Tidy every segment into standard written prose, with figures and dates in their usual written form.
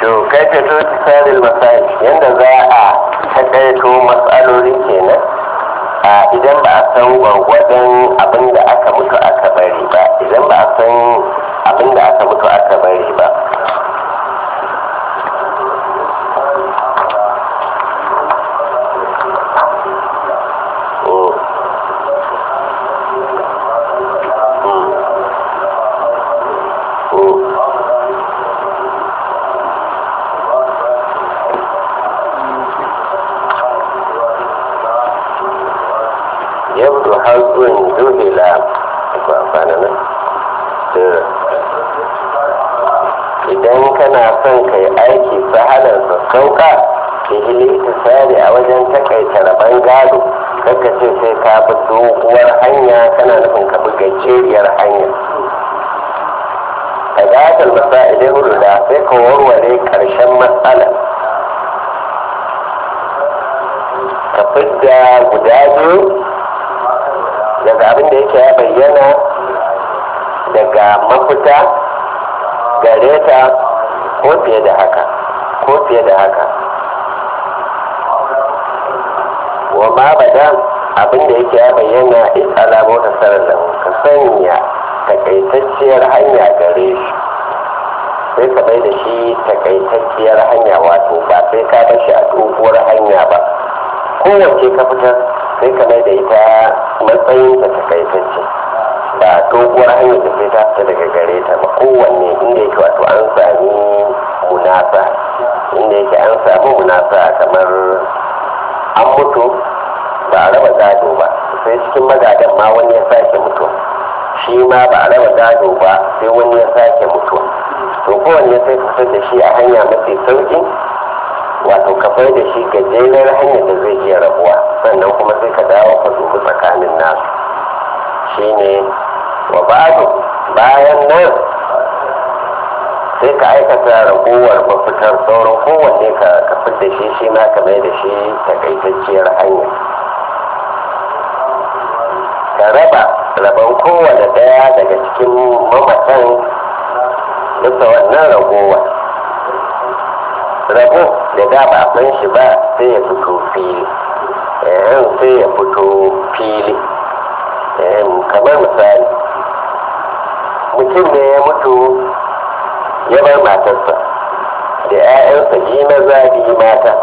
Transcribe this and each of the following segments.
to kai ta to tsarin masai yanda za a takaito matsaloli kenan idan ba a san gwargwadon abin da aka mutu aka bari ba idan ba a san abin da aka mutu aka bari ba yabdu hazun duhila ko amfani nan idan kana son kai aiki sahalar sassauka ke hili tsari a wajen takaita rabon gado kaka ce sai ka bi doguwar hanya kana nufin ka bi gajeriyar hanya a gasar masa idan rula sai ka warware karshen matsala ka fidda guda biyu daga abin da yake ya bayyana daga mafita gare ta ko fiye da haka wa ma bada abin da yake ya bayyana isala mota sararra ka sanya takaitacciyar hanya gare shi sai ka bai da shi takaitacciyar hanya wato ba sai ka bar shi a doguwar hanya ba kowace ka fitar sai ka mai da ita matsayin ta takaitacce ba doguwar hanyar da sai ta fita daga gare ta ba kowanne inda yake wato an sami munasa inda yake an samu munasa kamar an mutu ba a raba gado ba sai cikin magadan ma wani ya sake mutuwa shi ma ba a raba gado ba sai wani ya sake mutuwa to kowanne sai ka fitar da shi a hanya mafi sauki wato ka bai da shi gajerar hanyar da zai iya rabuwa sannan kuma sai ka dawo ka dubi tsakanin nasu shine wa ba'du bayan nan sai ka aikata ragowar mafitar sauran kowanne ka fitar da shi ma ka mai da shi takaitacciyar hanya ka raba rabon kowane daya daga cikin mamatan bisa wannan ragowar rabo da da ba a san shi ba sai ya fito fili kamar misali mutum ne ya mutu ya bar matarsa da 'ya'yansa ji maza ji mata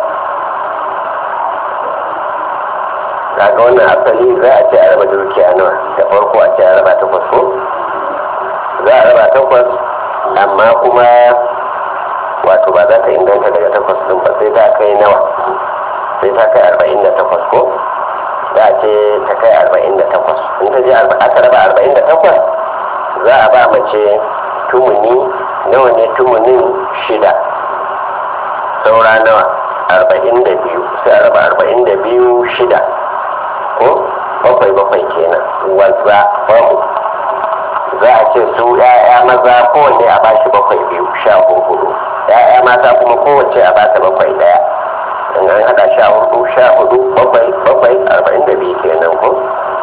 kaga wannan asali za a ce a raba dukiya nawa da farko a ce a raba 8 ko za a raba 8 amma kuma wato ba za ta inganta daga 8 din ba sai ta kai nawa sai ta kai 48 ko za a ce ta kai 48 in ta je aka raba 48 za a ba mace tumuni nawa ne tumunin 6 saura nawa 42 sai a raba 42 6 ko 7 kenan wazza babu za a ce su 'ya'ya maza kowanne a bashi 7 14 ya'ya mata kuma kowace a bata 7 daya in an hada 14 7 42 kenan ko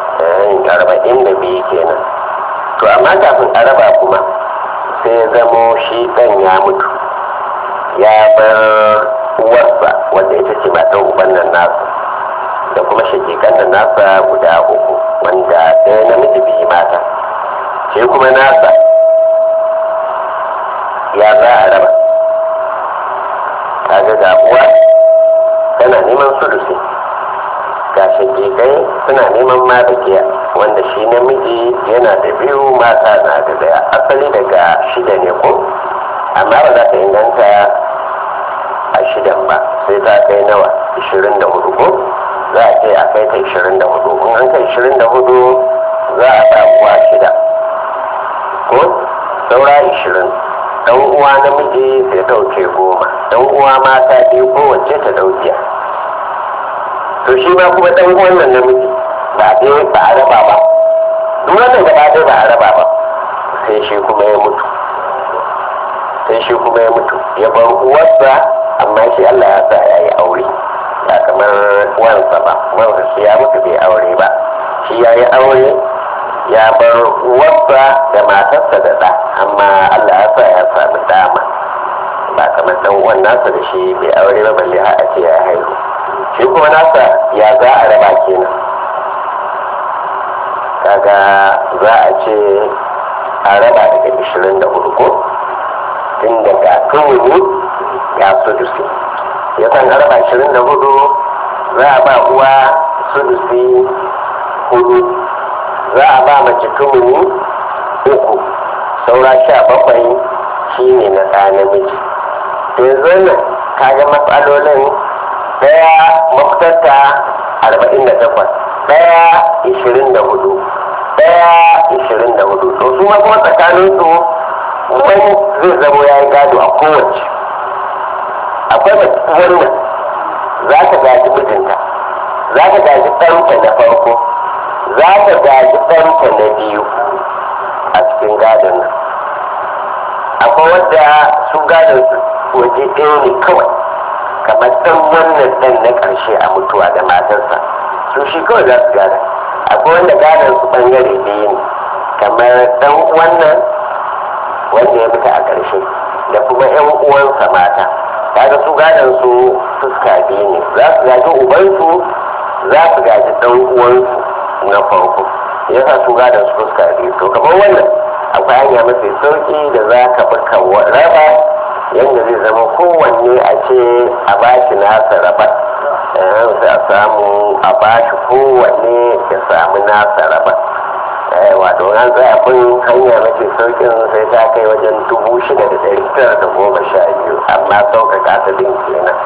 42 kenan to amma kafin a raba kuma sai ya zamo shi dan ya mutu ya bar uwarsa wanda ita ce matan uban nan nasa da kuma shakikan nan nasa guda 3 wanda ɗaya namiji 2 mata shi kuma nasa ya za a raba kaga ga uwa tana neman sulusi ga shakikai suna neman matakiya wanda shi namiji yana da 2 mata na da 1 asali daga 6 ne ko amma ba za ta inganta a 6 ba sai ta kai nawa 24 ko za a ce a kai ta 24 in an kai 24 za a ba uwa 6 ko saura 20 dan uwa namiji sai dauke 10 dan uwa mata 2 kowace ta dauke to shi ma kuma dan uwan nan namiji ba dai ba a raba ba duk wannan gaba dai ba a raba ba sai shi kuma ya mutu ya bar uwarsa amma shi Allah ya sa ya yi aure ba kamar uwansa ba uwansa shi ya mutu bai aure ba shi ya yi aure ya bar uwarsa da matarsa da ɗa amma Allah ya sa ya sami dama ba kamar dan uwan nasa da shi bai aure ba balle har a ce ya haihu. Shi kuma nasa ya za a raba kenan, kaga za a ce a raba daga 24 ko tun daga tumuni ya sudusi ya san raba 24 za a ba uwa sudusi 4, za a ba mace tumuni 3, saura 17 shine na ɗa namiji. Yanzu nan kaga matsalolin ɗaya mafitarta 48, ɗaya 24, ɗaya 24. To su ma kuma tsakaninsu wani zai zamo ya yi gado a kowace. Akwai wannan za ta gaji mijinta, za ta gaji ɗanta na farko, za ta gaji ɗanta na biyu a cikin gadon nan. Akwai wadda su gadon su waje ɗaya ne kawai, kamar ɗan wannan ɗan na ƙarshe a mutuwa da matarsa, su shi kawai za su gada. Akwai wanda gadon su ɓangare biyu ne, kamar ɗan wannan wanda ya mutu a ƙarshe da kuma 'yan uwansa mata. Kaga su gadon su fuska biyu ne, za su gaji ubansu, za su gaji ɗan uwansu na farko, yasa su gadon su fuska biyu. To kamar wannan akwai hanya mafi sauki da za ka bi ka raba yadda zai zama kowanne a ce a bashi nasa rabar, sai a samu a bashi kowanne ya samu nasa rabar. Wato an tsaya bin hanya mafi saukin sai ta kai wajen 6,912, amma sauƙaƙa ta din kenan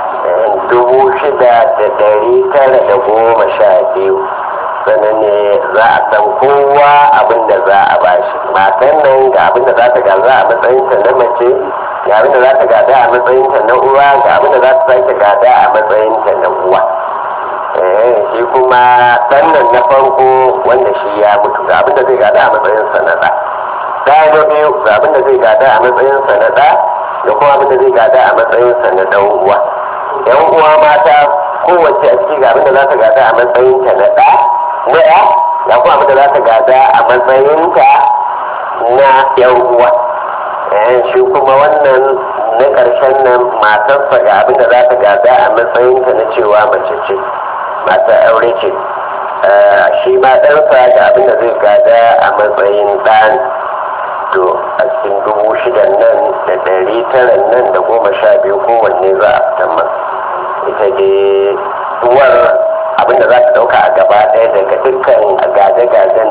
6,912. sannan ne za a san kowa abin da za a bashi. Matan nan ga abin da za ta gaza a matsayinta na mace, ga abin da za ta gada a matsayinta na uwa, ga abin da za ta sake gada a matsayinta na uwa. Shi kuma ɗan nan na farko wanda shi ya mutu ga abin da zai gada a matsayinsa na ɗa. Ɗaya na biyu ga abin da zai gada a matsayinsa na ɗa, da kuma abin da zai gada a matsayinsa na ɗan uwa. 'Yan uwa mata kowace a ciki ga abin da za ta gada a matsayinta na ɗa, ɗaya ya kuma abin da za ta gada a matsayinta na 'yan uwa. Shi kuma wannan na ƙarshen nan matarsa ga abin da za ta gada a matsayinta na cewa mace ce, matar aure ce. Shi ma ɗansa ga abin da zai gada a matsayin ɗan. To a cikin 6,912 nan da 12 kowanne za a fitar masa. Ita dai uwar abinda za ta dauka a gaba ɗaya daga dukkan gaje-gajen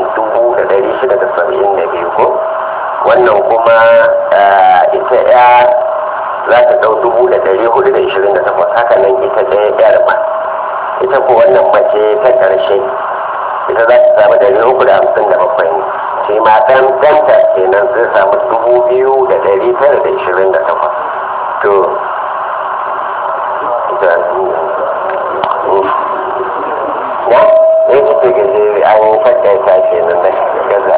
672 ko wannan kuma ita ya za ta dau 428. haka nan ita ɗaya yar ma, ita ko wannan mace ta ƙarshe ita za ta samu 357 ne. Shi ma ɗan ɗanta kenan zai samu 2,928. to ya ne ce gajeri an yi fadda ta kenan da gaza